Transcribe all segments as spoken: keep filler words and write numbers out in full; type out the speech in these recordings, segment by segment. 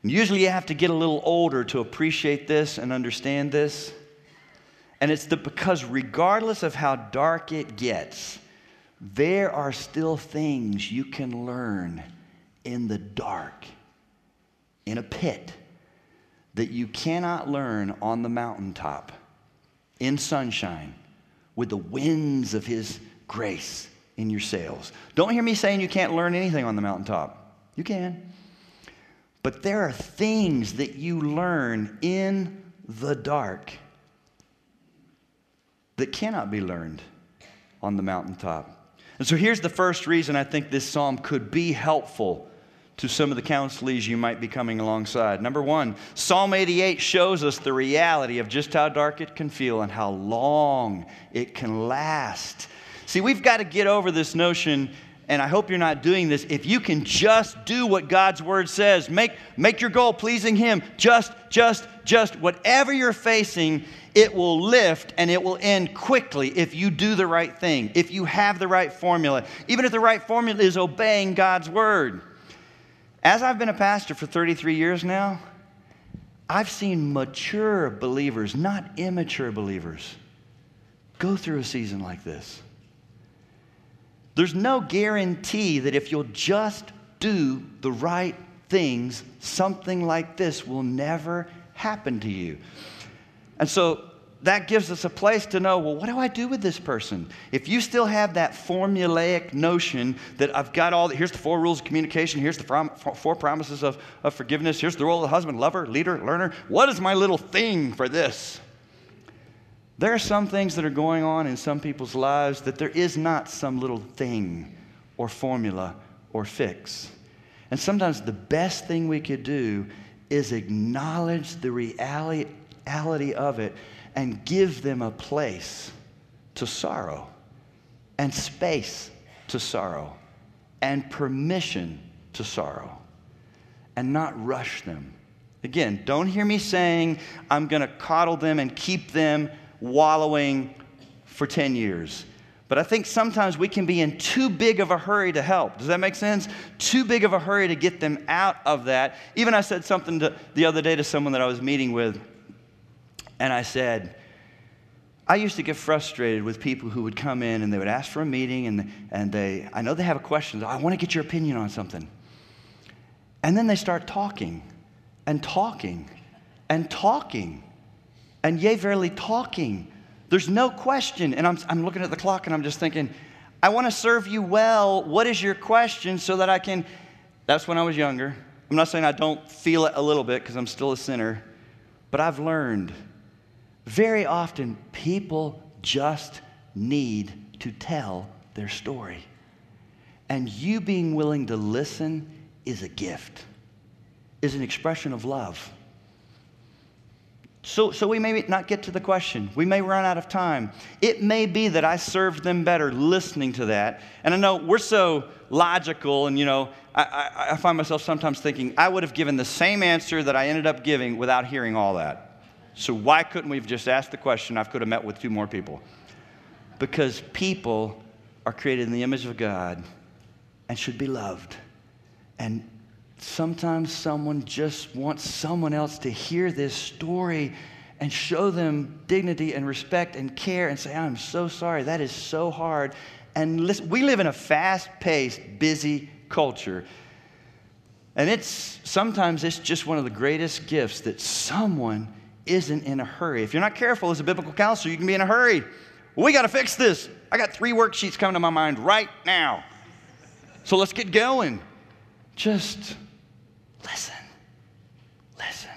Usually you have to get a little older to appreciate this and understand this. And it's the, because regardless of how dark it gets, there are still things you can learn in the dark, in a pit, that you cannot learn on the mountaintop, in sunshine, with the winds of His grace in your sails. Don't hear me saying you can't learn anything on the mountaintop. You can. But there are things that you learn in the dark that cannot be learned on the mountaintop. And so here's the first reason I think this psalm could be helpful to some of the counselees you might be coming alongside. Number one, Psalm eighty-eight shows us the reality of just how dark it can feel and how long it can last. See, we've got to get over this notion, and I hope you're not doing this. If you can just do what God's Word says, make, make your goal pleasing Him, just, just, just, whatever you're facing, it will lift and it will end quickly if you do the right thing, if you have the right formula, even if the right formula is obeying God's Word. As I've been a pastor for thirty-three years now, I've seen mature believers, not immature believers, go through a season like this. There's no guarantee that if you'll just do the right things, something like this will never happen to you. And so that gives us a place to know, well, what do I do with this person? If you still have that formulaic notion that I've got all, the, here's the four rules of communication, here's the prom, four promises of, of forgiveness, here's the role of the husband, lover, leader, learner. What is my little thing for this? There are some things that are going on in some people's lives that there is not some little thing or formula or fix. And sometimes the best thing we could do is acknowledge the reality of it and give them a place to sorrow and space to sorrow and permission to sorrow and not rush them. Again, don't hear me saying I'm going to coddle them and keep them wallowing for ten years. But I think sometimes we can be in too big of a hurry to help. Does that make sense? Too big of a hurry to get them out of that. Even I said something to, the other day to someone that I was meeting with, and I said, I used to get frustrated with people who would come in and they would ask for a meeting, and, and they, I know they have a question. I want to get your opinion on something. And then they start talking and talking and talking. And yea, verily talking. There's no question. And I'm, I'm looking at the clock and I'm just thinking, I want to serve you well. What is your question so that I can... That's when I was younger. I'm not saying I don't feel it a little bit because I'm still a sinner. But I've learned very often people just need to tell their story. And you being willing to listen is a gift, is an expression of love. So, so we may not get to the question. We may run out of time. It may be that I served them better listening to that. And I know we're so logical, and you know, I, I, I find myself sometimes thinking, I would have given the same answer that I ended up giving without hearing all that. So why couldn't we have just asked the question? I could have met with two more people. Because people are created in the image of God and should be loved. And sometimes someone just wants someone else to hear this story and show them dignity and respect and care and say, I'm so sorry, that is so hard. And listen, we live in a fast-paced, busy culture. And it's sometimes it's just one of the greatest gifts that someone isn't in a hurry. If you're not careful as a biblical counselor, you can be in a hurry. We got to fix this. I got three worksheets coming to my mind right now. So let's get going. Just listen. Listen.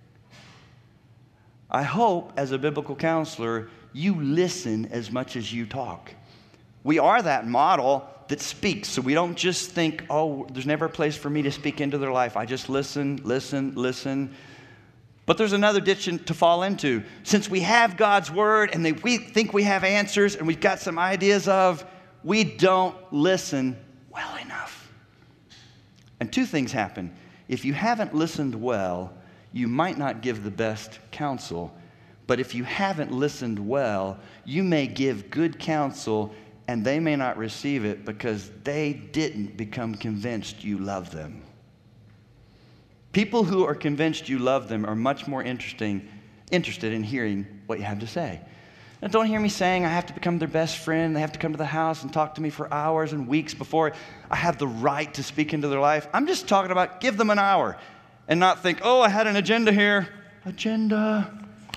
I hope as a biblical counselor, you listen as much as you talk. We are that model that speaks, so we don't just think, oh, there's never a place for me to speak into their life. I just listen, listen, listen. But there's another ditch to fall into. Since we have God's Word and they, we think we have answers and we've got some ideas of, we don't listen well enough. And two things happen. If you haven't listened well, you might not give the best counsel. But if you haven't listened well, you may give good counsel and they may not receive it because they didn't become convinced you love them. People who are convinced you love them are much more interesting, interested in hearing what you have to say. Now, don't hear me saying I have to become their best friend. They have to come to the house and talk to me for hours and weeks before I have the right to speak into their life. I'm just talking about give them an hour and not think, oh, I had an agenda here. Agenda.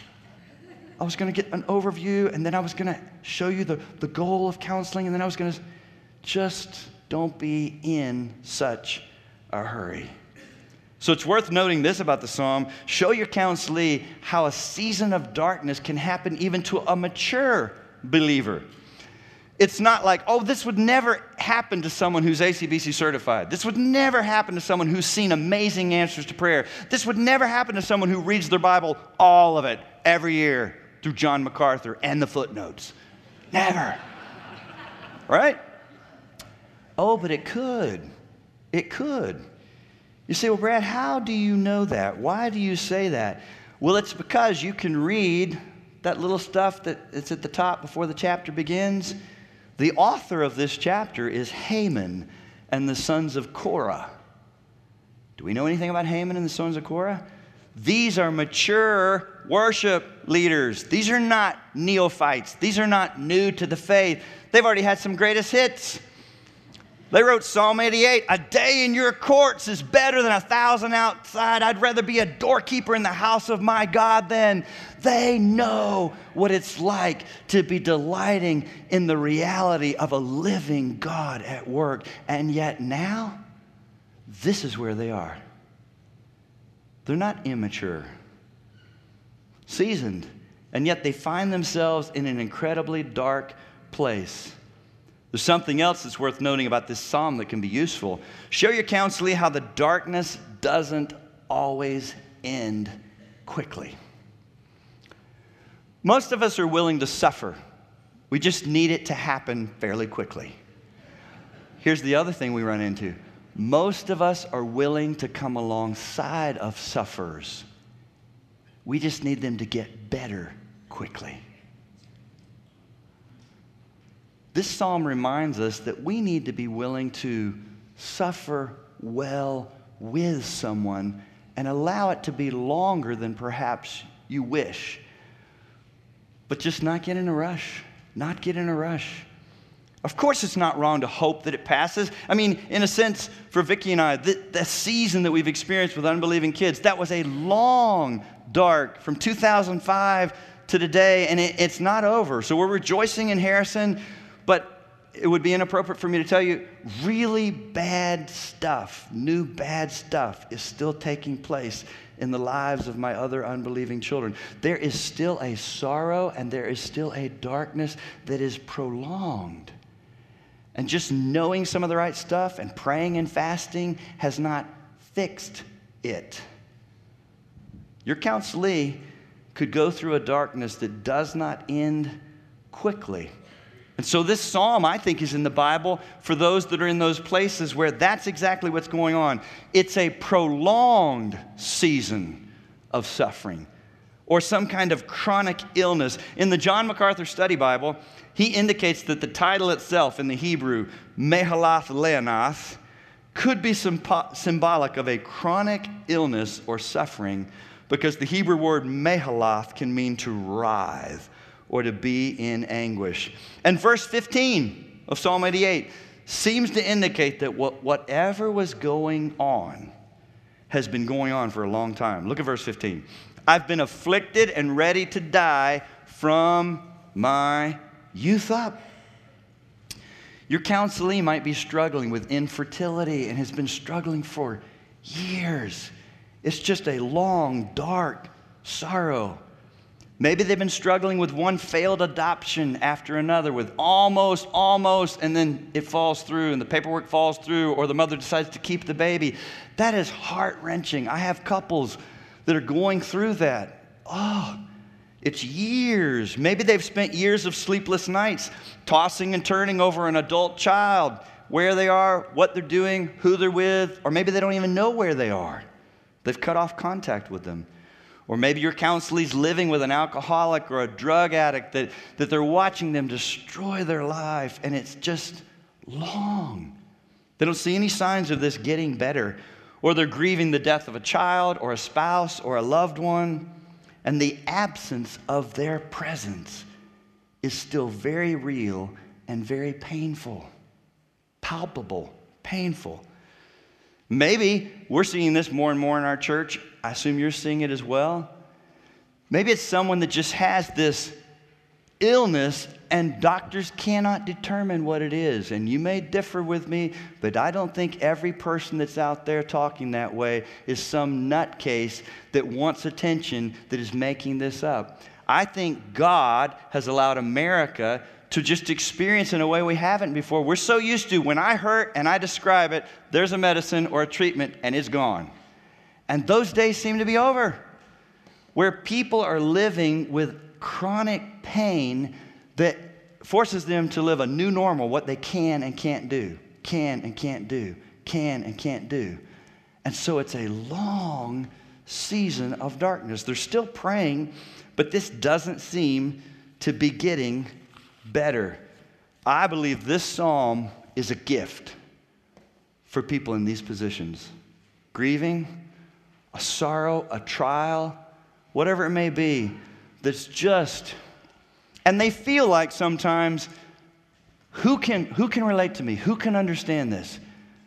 I was going to get an overview, and then I was going to show you the, the goal of counseling, and then I was going to just don't be in such a hurry. So it's worth noting this about the psalm. Show your counselee how a season of darkness can happen even to a mature believer. It's not like, oh, this would never happen to someone who's A C B C certified. This would never happen to someone who's seen amazing answers to prayer. This would never happen to someone who reads their Bible, all of it, every year through John MacArthur and the footnotes. Never. Right? Oh, but it could. It could. You say, well, Brad, how do you know that? Why do you say that? Well, it's because you can read that little stuff that it's at the top before the chapter begins. The author of this chapter is Haman and the sons of Korah. Do we know anything about Haman and the sons of Korah? These are mature worship leaders. These are not neophytes. These are not new to the faith. They've already had some greatest hits. They wrote Psalm eighty-eight, a day in your courts is better than a thousand outside. I'd rather be a doorkeeper in the house of my God than. They know what it's like to be delighting in the reality of a living God at work. And yet now, this is where they are. They're not immature, seasoned, and yet they find themselves in an incredibly dark place. There's something else that's worth noting about this psalm that can be useful. Show your counselee how the darkness doesn't always end quickly. Most of us are willing to suffer. We just need it to happen fairly quickly. Here's the other thing we run into. Most of us are willing to come alongside of sufferers. We just need them to get better quickly. This psalm reminds us that we need to be willing to suffer well with someone and allow it to be longer than perhaps you wish. But just not get in a rush. Not get in a rush. Of course, it's not wrong to hope that it passes. I mean, in a sense, for Vicki and I, the, the season that we've experienced with unbelieving kids, that was a long, dark, from two thousand five to today, and it, it's not over. So we're rejoicing in Harrison, but it would be inappropriate for me to tell you, really bad stuff, new bad stuff is still taking place in the lives of my other unbelieving children. There is still a sorrow and there is still a darkness that is prolonged. And just knowing some of the right stuff and praying and fasting has not fixed it. Your counselee could go through a darkness that does not end quickly. And so this psalm, I think, is in the Bible for those that are in those places where that's exactly what's going on. It's a prolonged season of suffering or some kind of chronic illness. In the John MacArthur Study Bible, he indicates that the title itself in the Hebrew, Mehalath Leonath, could be sympo- symbolic of a chronic illness or suffering because the Hebrew word Mehalath can mean to writhe or to be in anguish. And verse fifteen of Psalm eighty-eight seems to indicate that what, whatever was going on has been going on for a long time. Look at verse fifteen. I've been afflicted and ready to die from my youth up. Your counselee might be struggling with infertility and has been struggling for years. It's just a long, dark sorrow. Maybe they've been struggling with one failed adoption after another, with almost, almost, and then it falls through, and the paperwork falls through, or the mother decides to keep the baby. That is heart-wrenching. I have couples that are going through that. Oh, it's years. Maybe they've spent years of sleepless nights tossing and turning over an adult child, where they are, what they're doing, who they're with, or maybe they don't even know where they are. They've cut off contact with them. Or maybe your counselee's living with an alcoholic or a drug addict that, that they're watching them destroy their life, and it's just long. They don't see any signs of this getting better. or they're grieving the death of a child or a spouse or a loved one, and the absence of their presence is still very real and very painful, palpable, painful. Maybe we're seeing this more and more in our church. I assume you're seeing it as well. Maybe it's someone that just has this illness and doctors cannot determine what it is. And you may differ with me, but I don't think every person that's out there talking that way is some nutcase that wants attention that is making this up. I think God has allowed America to just experience in a way we haven't before. We're so used to, when I hurt and I describe it, there's a medicine or a treatment and it's gone. And those days seem to be over, where people are living with chronic pain that forces them to live a new normal, what they can and can't do, can and can't do, can and can't do. And so it's a long season of darkness. They're still praying, but this doesn't seem to be getting better. I believe this psalm is a gift for people in these positions. Grieving, a sorrow, a trial, whatever it may be, that's just, and they feel like sometimes, who can, who can relate to me? Who can understand this?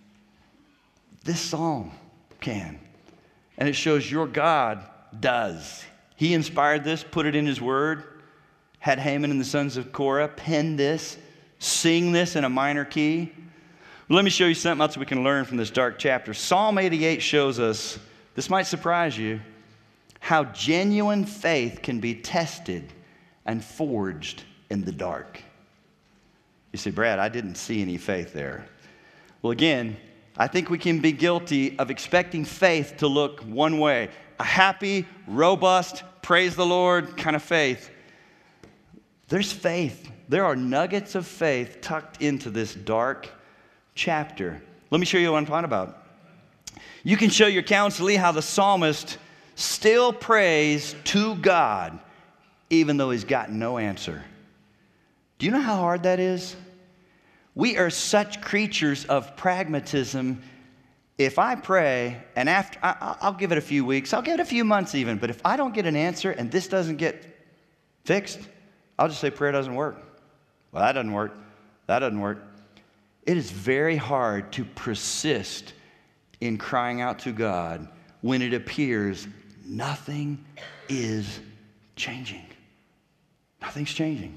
This psalm can. And it shows your God does. He inspired this, put it in his word, had Haman and the sons of Korah pen this, sing this in a minor key. Let me show you something else we can learn from this dark chapter. Psalm eighty-eight shows us, this might surprise you, how genuine faith can be tested and forged in the dark. You say, Brad, I didn't see any faith there. Well, again, I think we can be guilty of expecting faith to look one way, a happy, robust, praise the Lord kind of faith. There's faith. There are nuggets of faith tucked into this dark chapter. Let me show you what I'm talking about. You can show your counselee how the psalmist still prays to God even though he's got no answer. Do you know how hard that is? We are such creatures of pragmatism. If I pray, and after I, I'll give it a few weeks, I'll give it a few months even, but if I don't get an answer and this doesn't get fixed, I'll just say prayer doesn't work. Well, that doesn't work. That doesn't work. It is very hard to persist in crying out to God when it appears nothing is changing. Nothing's changing.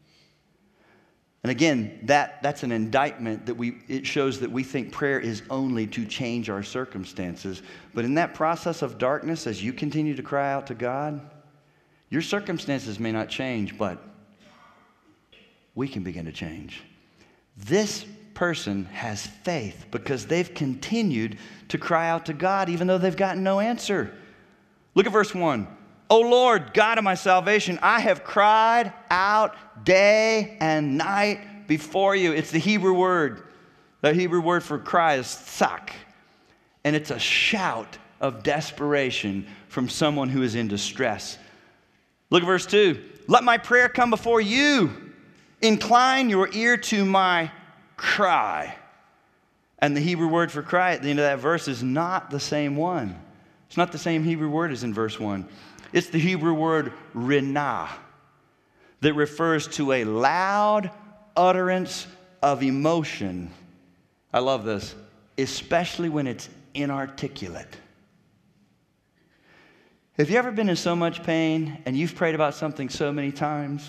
And again, that, that's an indictment that we, it shows that we think prayer is only to change our circumstances. But in that process of darkness, as you continue to cry out to God, your circumstances may not change, but we can begin to change. This person has faith because they've continued to cry out to God even though they've gotten no answer. Look at verse one. O Lord, God of my salvation, I have cried out day and night before you. It's the Hebrew word. The Hebrew word for cry is tzak. And it's a shout of desperation from someone who is in distress. Look at verse two. Let my prayer come before you. Incline your ear to my cry. And the Hebrew word for cry at the end of that verse is not the same one. It's not the same Hebrew word as in verse one. It's the Hebrew word rinah that refers to a loud utterance of emotion. I love this, especially when it's inarticulate. Have you ever been in so much pain and you've prayed about something so many times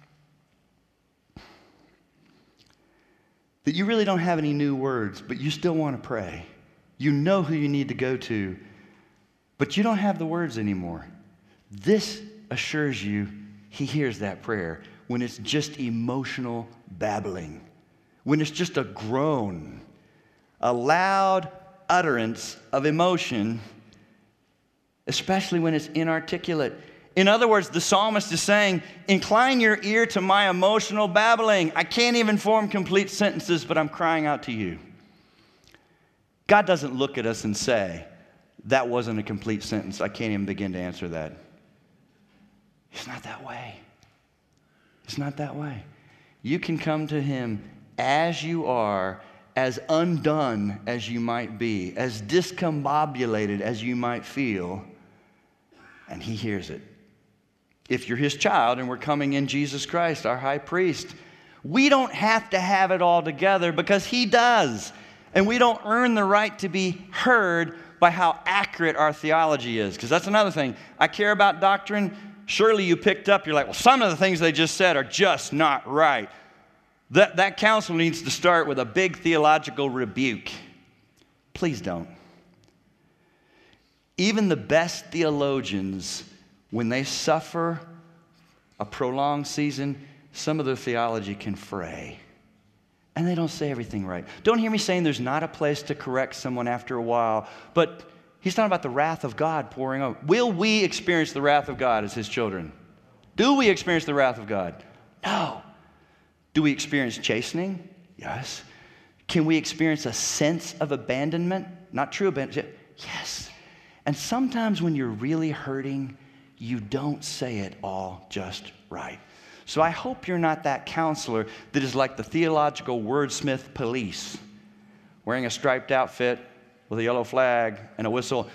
that you really don't have any new words, but you still want to pray? You know who you need to go to, but you don't have the words anymore. This assures you he hears that prayer when it's just emotional babbling, when it's just a groan, a loud utterance of emotion, especially when it's inarticulate. In other words, the psalmist is saying, incline your ear to my emotional babbling. I can't even form complete sentences, but I'm crying out to you. God doesn't look at us and say, that wasn't a complete sentence. I can't even begin to answer that. It's not that way. It's not that way. You can come to him as you are as undone as you might be, as discombobulated as you might feel, and he hears it. If you're his child and we're coming in Jesus Christ, our high priest, we don't have to have it all together because he does. And we don't earn the right to be heard by how accurate our theology is. Because that's another thing. I care about doctrine. Surely you picked up, you're like, well, some of the things they just said are just not right. That, that counsel needs to start with a big theological rebuke. Please don't. Even the best theologians, when they suffer a prolonged season, some of their theology can fray. And they don't say everything right. Don't hear me saying there's not a place to correct someone after a while, but he's talking about the wrath of God pouring out. Will we experience the wrath of God as his children? Do we experience the wrath of God? No. Do we experience chastening? Yes. Can we experience a sense of abandonment? Not true abandonment. Yes. And sometimes when you're really hurting, you don't say it all just right. So I hope you're not that counselor that is like the theological wordsmith police, wearing a striped outfit with a yellow flag and a whistle.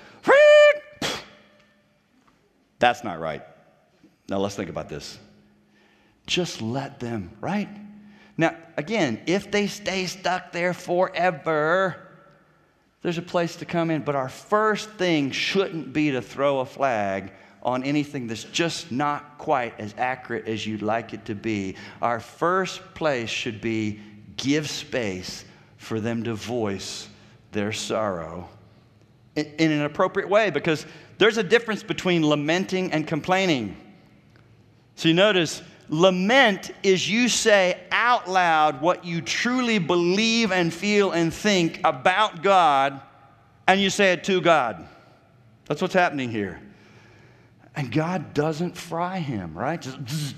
That's not right. Now let's think about this. Just let them, right? Now, again, if they stay stuck there forever, there's a place to come in. But our first thing shouldn't be to throw a flag on anything that's just not quite as accurate as you'd like it to be. Our first place should be give space for them to voice their sorrow in, in an appropriate way, because there's a difference between lamenting and complaining. So you notice, lament is you say out loud what you truly believe and feel and think about God, and you say it to God. That's what's happening here. And God doesn't fry him, right? Just, bzz.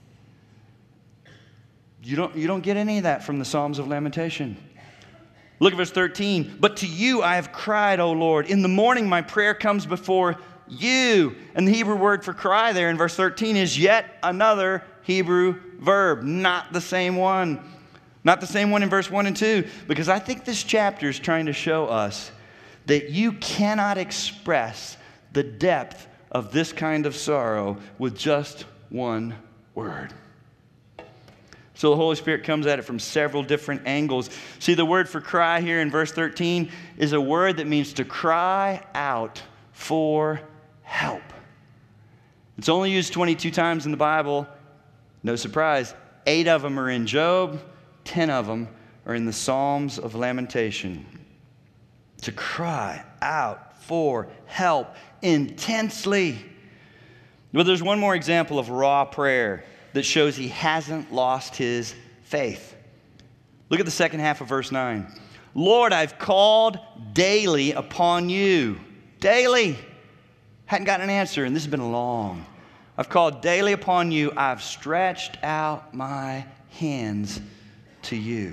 You don't, you don't get any of that from the Psalms of Lamentation. Look at verse thirteen. But to you I have cried, O Lord. In the morning my prayer comes before you. And the Hebrew word for cry there in verse thirteen is yet another Hebrew verb, not the same one. Not the same one in verse one and two. Because I think this chapter is trying to show us that you cannot express the depth of this kind of sorrow with just one word. So the Holy Spirit comes at it from several different angles. See, the word for cry here in verse thirteen is a word that means to cry out for help. It's only used twenty-two times in the Bible. No surprise. Eight of them are in Job. Ten of them are in the Psalms of Lamentation. To cry out for help intensely. But there's one more example of raw prayer that shows he hasn't lost his faith. Look at the second half of verse nine. Lord, I've called daily upon you. Daily. Hadn't gotten an answer, and this has been long. I've called daily upon you. I've stretched out my hands to you.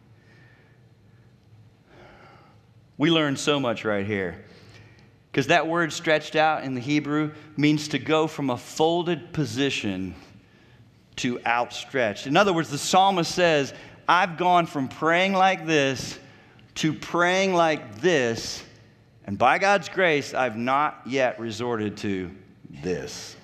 We learn so much right here. Because that word stretched out in the Hebrew means to go from a folded position to outstretched. In other words, the psalmist says, I've gone from praying like this to praying like this, and by God's grace, I've not yet resorted to this.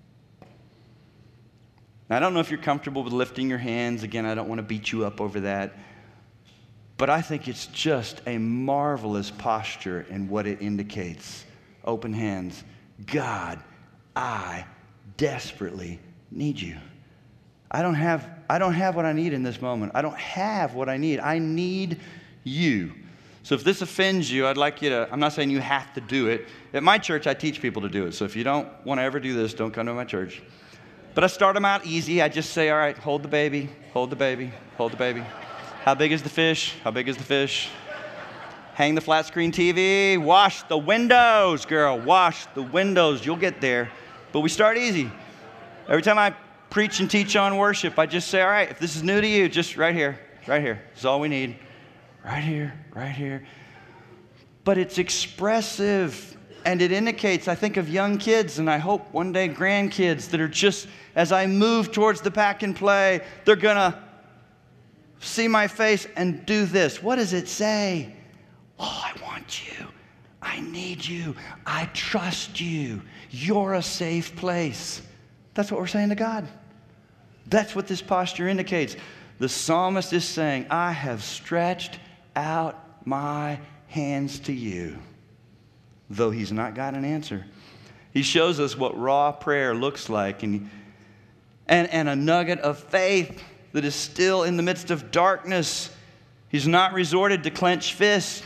Now, I don't know if you're comfortable with lifting your hands. Again, I don't want to beat you up over that. But I think it's just a marvelous posture in what it indicates. Open hands. God, I desperately need you. I don't have, I don't have what I need in this moment. I don't have what I need. I need you. So if this offends you, I'd like you to, I'm not saying you have to do it. At my church, I teach people to do it. So if you don't want to ever do this, don't come to my church. But I start them out easy. I just say, all right, hold the baby, hold the baby, hold the baby. How big is the fish? How big is the fish? Hang the flat screen T V. Wash the windows, girl. Wash the windows. You'll get there. But we start easy. Every time I preach and teach on worship, I just say, all right, if this is new to you, just right here, right here. This is all we need. Right here, right here. But it's expressive, and it indicates, I think of young kids, and I hope one day grandkids that are just, as I move towards the pack and play, they're going to see my face and do this. What does it say? Oh, I want you. I need you. I trust you. You're a safe place. That's what we're saying to God. That's what this posture indicates. The psalmist is saying, I have stretched out my hands to you, though he's not got an answer. He shows us what raw prayer looks like, and, and, and a nugget of faith that is still in the midst of darkness. He's not resorted to clenched fists.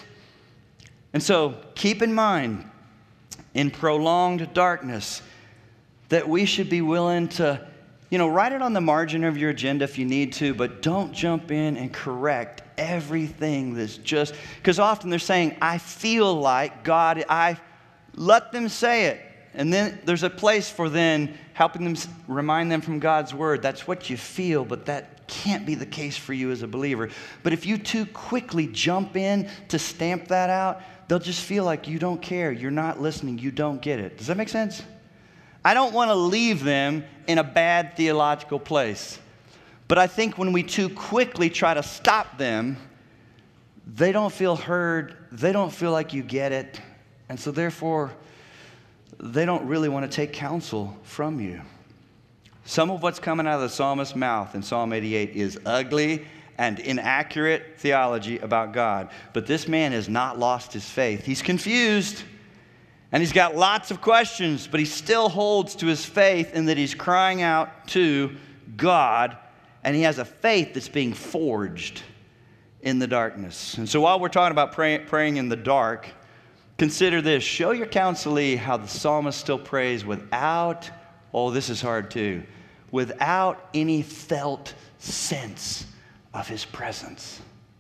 And so keep in mind, in prolonged darkness, that we should be willing to, you know, write it on the margin of your agenda if you need to, but don't jump in and correct everything that's just, because often they're saying, I feel like God, I let them say it. And then there's a place for then helping them, remind them from God's word. That's what you feel, but that can't be the case for you as a believer. But if you too quickly jump in to stamp that out, they'll just feel like you don't care. You're not listening. You don't get it. Does that make sense? I don't want to leave them in a bad theological place. But I think when we too quickly try to stop them, they don't feel heard. They don't feel like you get it. And so therefore, they don't really want to take counsel from you. Some of what's coming out of the psalmist's mouth in Psalm eighty-eight is ugly and inaccurate theology about God. But this man has not lost his faith. He's confused, and he's got lots of questions, but he still holds to his faith in that he's crying out to God, and he has a faith that's being forged in the darkness. And so while we're talking about pray, praying in the dark, consider this. Show your counselee how the psalmist still prays without, oh, this is hard too, without any felt sense of his presence.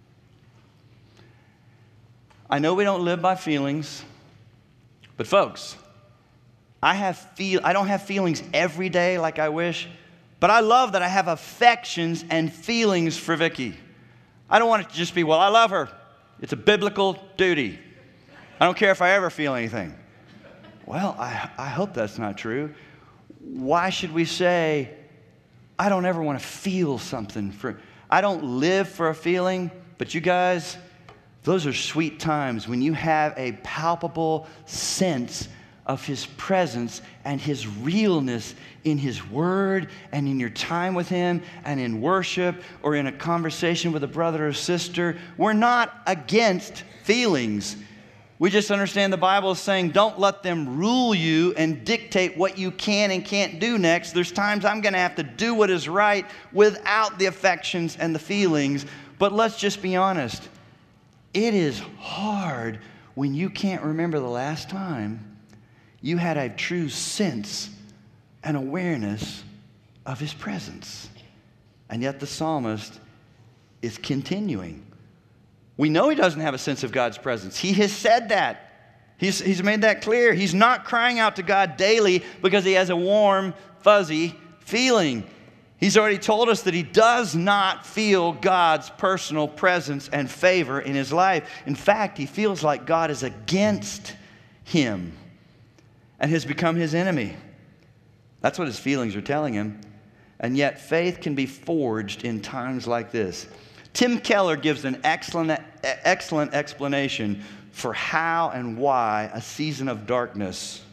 I know we don't live by feelings, but folks, I have feel I don't have feelings every day like I wish, but I love that I have affections and feelings for Vicki. I don't want it to just be, well, I love her. It's a biblical duty. I don't care if I ever feel anything. Well, I, I hope that's not true. Why should we say, I don't ever want to feel something for, I don't live for a feeling, but you guys, those are sweet times when you have a palpable sense of his presence and his realness in his word and in your time with him and in worship or in a conversation with a brother or sister. We're not against feelings. We just understand the Bible is saying don't let them rule you and dictate what you can and can't do next. There's times I'm going to have to do what is right without the affections and the feelings. But let's just be honest. It is hard when you can't remember the last time you had a true sense and awareness of his presence. And yet the psalmist is continuing. We know he doesn't have a sense of God's presence. He has said that. He's, he's made that clear. He's not crying out to God daily because he has a warm, fuzzy feeling. He's already told us that he does not feel God's personal presence and favor in his life. In fact, he feels like God is against him and has become his enemy. That's what his feelings are telling him. And yet faith can be forged in times like this. Tim Keller gives an excellent, excellent explanation for how and why a season of darkness,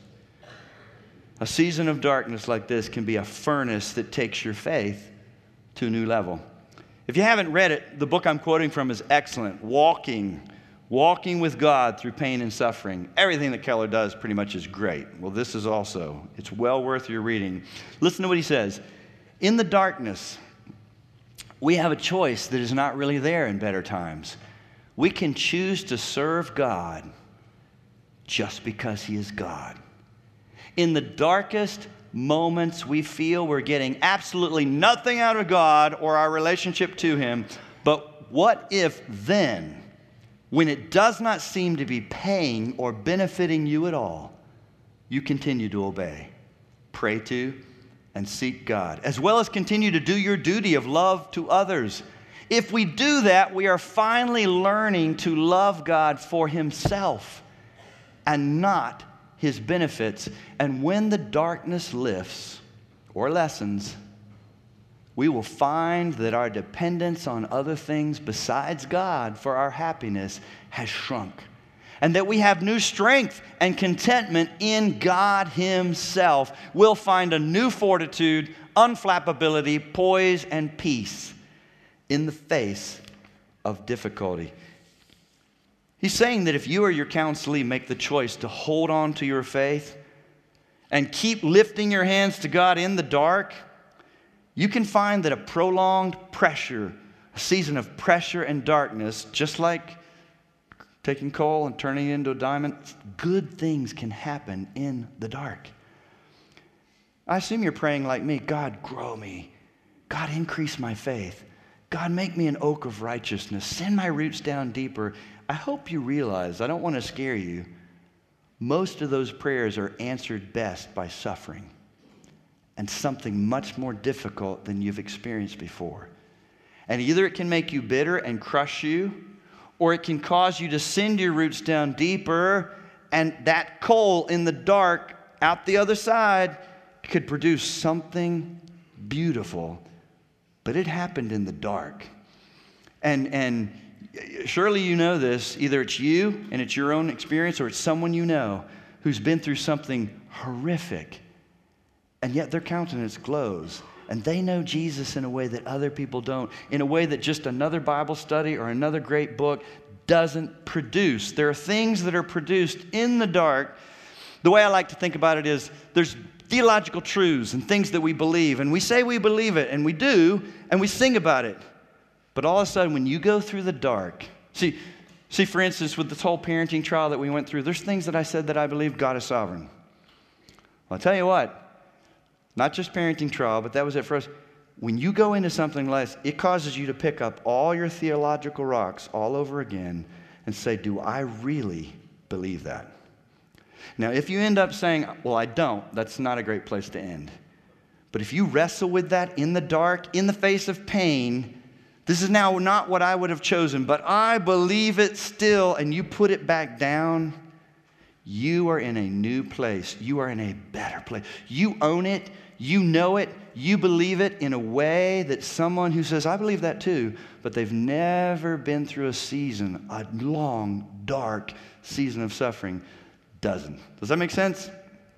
a season of darkness like this can be a furnace that takes your faith to a new level. If you haven't read it, the book I'm quoting from is excellent. Walking, Walking with God Through Pain and Suffering. Everything that Keller does pretty much is great. Well, this is also. It's well worth your reading. Listen to what he says. In the darkness, we have a choice that is not really there in better times. We can choose to serve God just because he is God. In the darkest moments we feel we're getting absolutely nothing out of God or our relationship to him, but what if then, when it does not seem to be paying or benefiting you at all, you continue to obey, pray to, and seek God, as well as continue to do your duty of love to others. If we do that, we are finally learning to love God for himself and not his benefits. And when the darkness lifts or lessens, we will find that our dependence on other things besides God for our happiness has shrunk. And that we have new strength and contentment in God Himself. We'll find a new fortitude, unflappability, poise, and peace in the face of difficulty. He's saying that if you or your counselee make the choice to hold on to your faith and keep lifting your hands to God in the dark, you can find that a prolonged pressure, a season of pressure and darkness, just like taking coal and turning it into a diamond, good things can happen in the dark. I assume you're praying like me, God, grow me. God, increase my faith. God, make me an oak of righteousness. Send my roots down deeper. I hope you realize, I don't want to scare you, most of those prayers are answered best by suffering and something much more difficult than you've experienced before. And either it can make you bitter and crush you, or it can cause you to send your roots down deeper, and that coal in the dark out the other side could produce something beautiful. But it happened in the dark. And, and surely you know this. Either it's you and it's your own experience, or it's someone you know who's been through something horrific, and yet their countenance glows. And they know Jesus in a way that other people don't, in a way that just another Bible study or another great book doesn't produce. There are things that are produced in the dark. The way I like to think about it is there's theological truths and things that we believe, and we say we believe it, and we do, and we sing about it. But all of a sudden, when you go through the dark, see, see, for instance, with this whole parenting trial that we went through, there's things that I said that I believe God is sovereign. Well, I'll tell you what, not just parenting trial, but that was it for us. When you go into something like this, it causes you to pick up all your theological rocks all over again and say, do I really believe that? Now, if you end up saying, well, I don't, that's not a great place to end. But if you wrestle with that in the dark, in the face of pain, this is now not what I would have chosen, but I believe it still, and you put it back down, you are in a new place. You are in a better place. You own it. You know it. You believe it in a way that someone who says, I believe that too, but they've never been through a season, a long, dark season of suffering, doesn't. Does that make sense?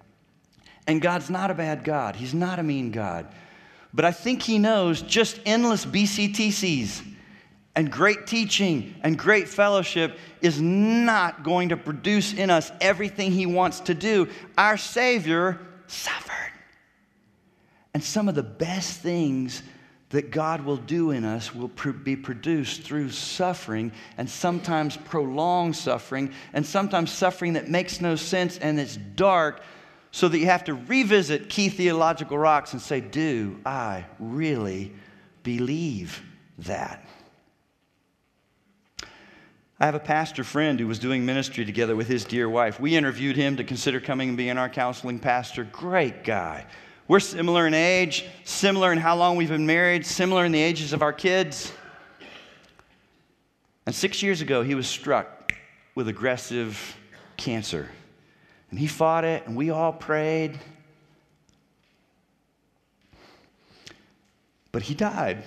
And God's not a bad God. He's not a mean God. But I think He knows just endless B C T Cs and great teaching and great fellowship is not going to produce in us everything He wants to do. Our Savior suffered. And some of the best things that God will do in us will pr- be produced through suffering, and sometimes prolonged suffering, and sometimes suffering that makes no sense and it's dark, so that you have to revisit key theological rocks and say, do I really believe that? I have a pastor friend who was doing ministry together with his dear wife. We interviewed him to consider coming and being our counseling pastor. Great guy. We're similar in age, similar in how long we've been married, similar in the ages of our kids. And six years ago, he was struck with aggressive cancer. And he fought it, and we all prayed. But he died,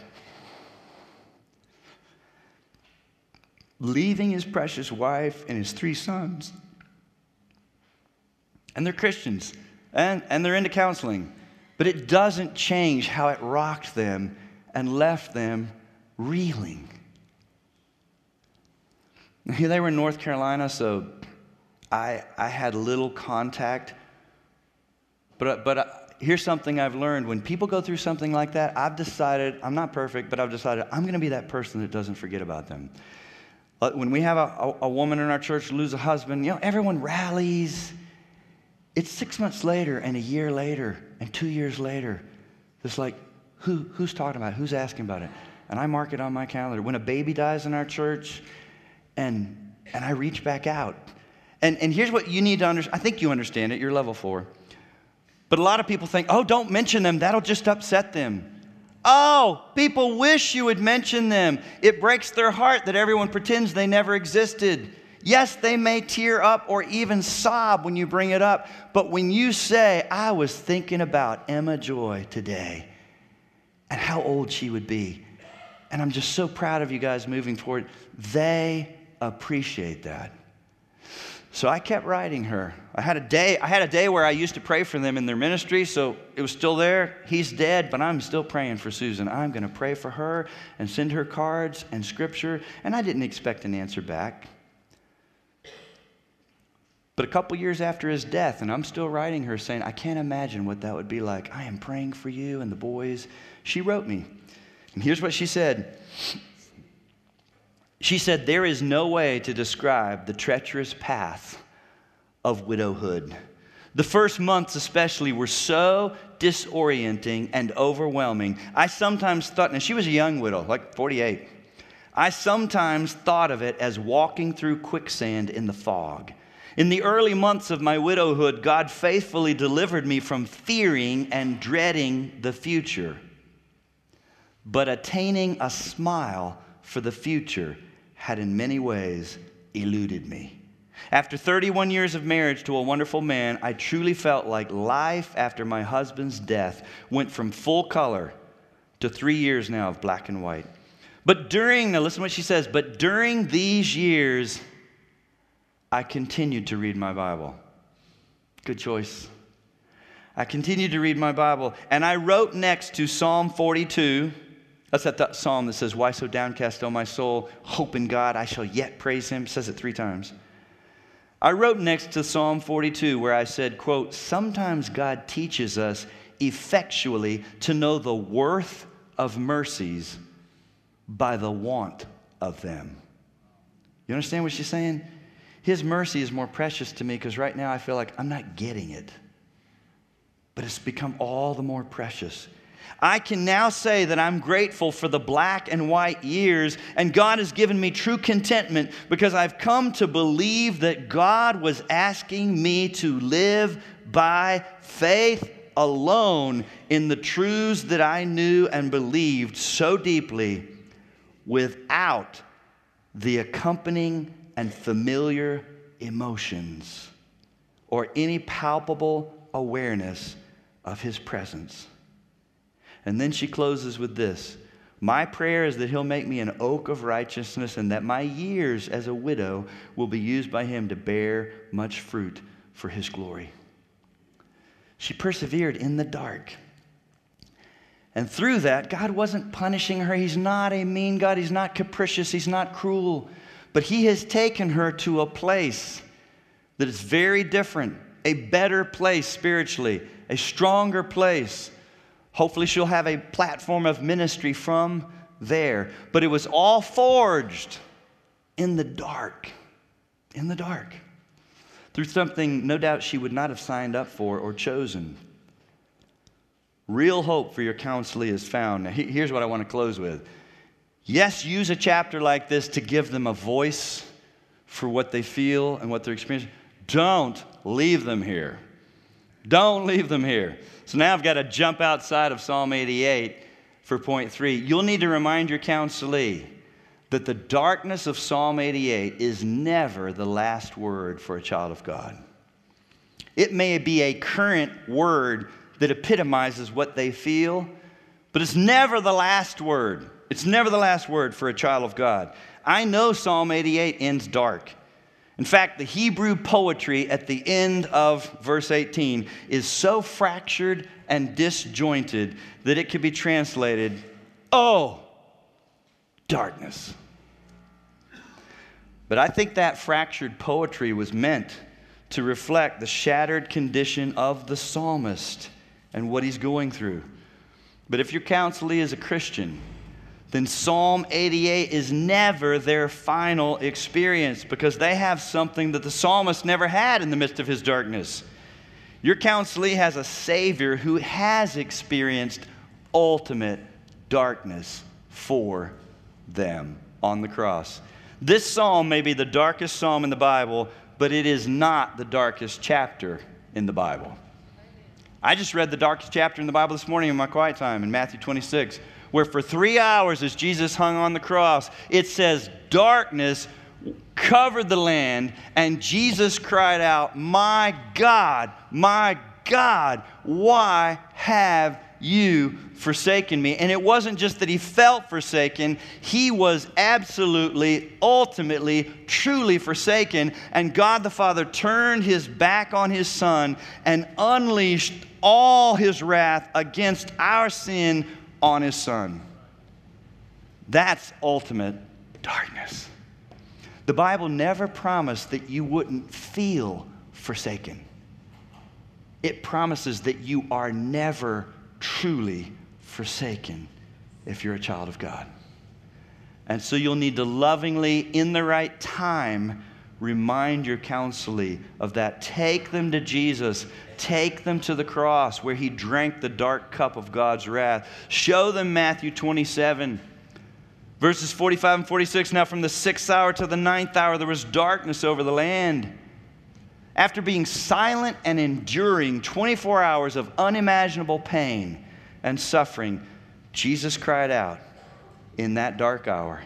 leaving his precious wife and his three sons. And they're Christians, and, and they're into counseling. But it doesn't change how it rocked them and left them reeling. They were in North Carolina, so I, I had little contact. But, but uh, here's something I've learned. When people go through something like that, I've decided, I'm not perfect, but I've decided I'm going to be that person that doesn't forget about them. When we have a, a, a woman in our church lose a husband, you know, everyone rallies. It's six months later and a year later and two years later. It's like, who, who's talking about it? Who's asking about it? And I mark it on my calendar. When a baby dies in our church, and and I reach back out. And, and here's what you need to understand. I think you understand it. You're level four. But a lot of people think, oh, don't mention them. That'll just upset them. Oh, people wish you would mention them. It breaks their heart that everyone pretends they never existed. Yes, they may tear up or even sob when you bring it up. But when you say, I was thinking about Emma Joy today, and how old she would be. And I'm just so proud of you guys moving forward. They appreciate that. So I kept writing her. I had a day, I had a day where I used to pray for them in their ministry, so it was still there. He's dead, but I'm still praying for Susan. I'm going to pray for her and send her cards and scripture, and I didn't expect an answer back. But a couple years after his death, and I'm still writing her saying, I can't imagine what that would be like. I am praying for you and the boys. She wrote me, and here's what she said. She said, there is no way to describe the treacherous path of widowhood. The first months especially were so disorienting and overwhelming. I sometimes thought, now she was a young widow, like forty-eight. I sometimes thought of it as walking through quicksand in the fog. In the early months of my widowhood, God faithfully delivered me from fearing and dreading the future. But attaining a smile for the future had in many ways eluded me. After thirty-one years of marriage to a wonderful man, I truly felt like life after my husband's death went from full color to three years now of black and white. But during, now listen to what she says, but during these years, I continued to read my Bible. Good choice. I continued to read my Bible, and I wrote next to Psalm forty-two. That's that, that psalm that says, why so downcast, O my soul? Hope in God, I shall yet praise him. It says it three times. I wrote next to Psalm forty-two where I said, quote, sometimes God teaches us effectually to know the worth of mercies by the want of them. You understand what she's saying? His mercy is more precious to me because right now I feel like I'm not getting it. But it's become all the more precious. I can now say that I'm grateful for the black and white years, and God has given me true contentment because I've come to believe that God was asking me to live by faith alone in the truths that I knew and believed so deeply without the accompanying and familiar emotions or any palpable awareness of his presence. And then she closes with this. My prayer is that he'll make me an oak of righteousness and that my years as a widow will be used by him to bear much fruit for his glory. She persevered in the dark. And through that, God wasn't punishing her. He's not a mean God. He's not capricious. He's not cruel. But he has taken her to a place that is very different, a better place spiritually, a stronger place. Hopefully she'll have a platform of ministry from there. But it was all forged in the dark, in the dark, through something no doubt she would not have signed up for or chosen. Real hope for your counselee is found. Now, here's what I want to close with. Yes, use a chapter like this to give them a voice for what they feel and what they're experiencing. Don't leave them here. Don't leave them here. So now I've got to jump outside of Psalm eighty-eight for point three. You'll need to remind your counselee that the darkness of Psalm eighty-eight is never the last word for a child of God. It may be a current word that epitomizes what they feel, but it's never the last word. It's never the last word for a child of God. I know Psalm eighty-eight ends dark. In fact, the Hebrew poetry at the end of verse eighteen is so fractured and disjointed that it could be translated, oh, darkness. But I think that fractured poetry was meant to reflect the shattered condition of the psalmist and what he's going through. But if your counselee is a Christian, then Psalm eighty-eight is never their final experience because they have something that the psalmist never had in the midst of his darkness. Your counselee has a Savior who has experienced ultimate darkness for them on the cross. This psalm may be the darkest psalm in the Bible, but it is not the darkest chapter in the Bible. I just read the darkest chapter in the Bible this morning in my quiet time in Matthew twenty-six. Where for three hours as Jesus hung on the cross, it says darkness covered the land, and Jesus cried out, my God, my God, why have you forsaken me? And it wasn't just that he felt forsaken. He was absolutely, ultimately, truly forsaken. And God the Father turned his back on his Son and unleashed all his wrath against our sin on his Son. That's ultimate darkness. The Bible never promised that you wouldn't feel forsaken. It promises that you are never truly forsaken if you're a child of God. And so you'll need to lovingly, in the right time, remind your counselee of that. Take them to Jesus. Take them to the cross where he drank the dark cup of God's wrath. Show them Matthew twenty-seven. Verses forty-five and forty-six, now from the sixth hour to the ninth hour, there was darkness over the land. After being silent and enduring twenty-four hours of unimaginable pain and suffering, Jesus cried out in that dark hour.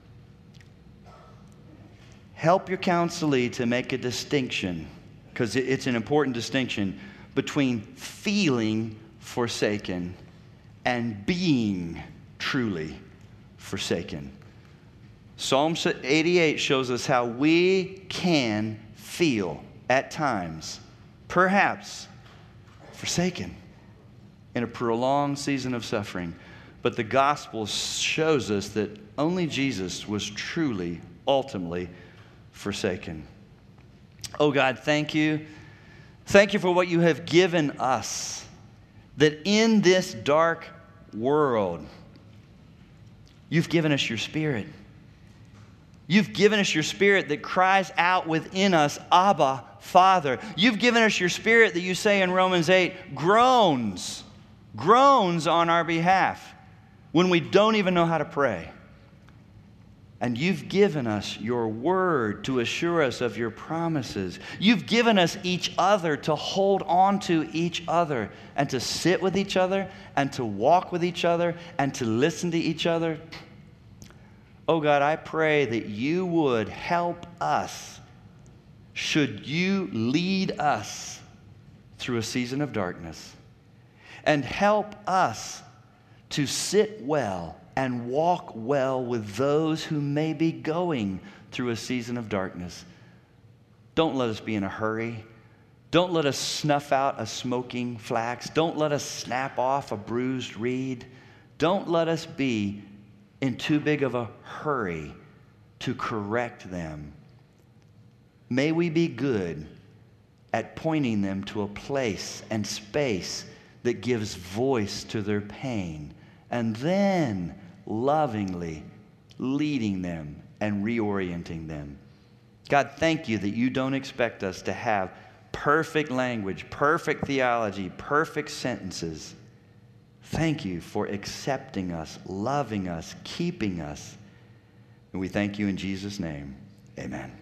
Help your counselee to make a distinction, because it's an important distinction, between feeling forsaken and being truly forsaken. Psalm eighty-eight shows us how we can feel at times, perhaps, forsaken in a prolonged season of suffering. But the gospel shows us that only Jesus was truly, ultimately forsaken. Oh God, thank you. Thank you for what you have given us, that in this dark world, you've given us your Spirit. You've given us your Spirit that cries out within us, Abba, Father. You've given us your Spirit that you say in Romans eight, groans, groans on our behalf when we don't even know how to pray. And you've given us your word to assure us of your promises. You've given us each other to hold on to each other and to sit with each other and to walk with each other and to listen to each other. Oh God, I pray that you would help us, should you lead us through a season of darkness, and help us to sit well and walk well with those who may be going through a season of darkness. Don't let us be in a hurry. Don't let us snuff out a smoking flax. Don't let us snap off a bruised reed. Don't let us be in too big of a hurry to correct them. May we be good at pointing them to a place and space that gives voice to their pain, and then lovingly leading them and reorienting them. God, thank you that you don't expect us to have perfect language, perfect theology, perfect sentences. Thank you for accepting us, loving us, keeping us. And we thank you in Jesus' name. Amen.